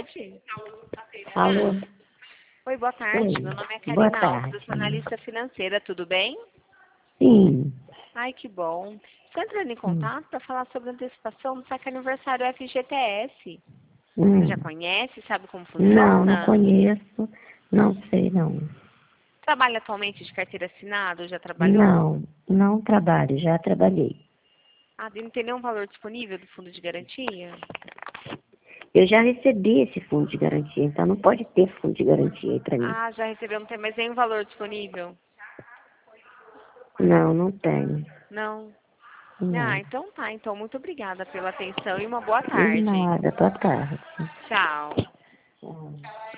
tarde. Alô? Oi, boa tarde. Oi. Meu nome é Boa Karina Alves, tarde. eu sou analista financeira, tudo bem? Sim. Ai, que bom. Estou entrando em contato para falar sobre a antecipação do saque aniversário FGTS. Você já Hum. conhece, sabe como Não, não funciona? conheço. Não sei, não. Trabalha atualmente de carteira assinada ou já trabalhou? Não, não trabalho, já trabalhei. Ah, não tem nenhum valor disponível do fundo de garantia? Eu já recebi esse fundo de garantia, então não pode ter fundo de garantia aí pra mim. Ah, já recebeu, não tem mais nenhum valor disponível? Não, não tenho. Não. Ah, Não. então tá. Então, muito obrigada pela atenção e uma boa De tarde. nada, boa tarde. Tchau. Tchau.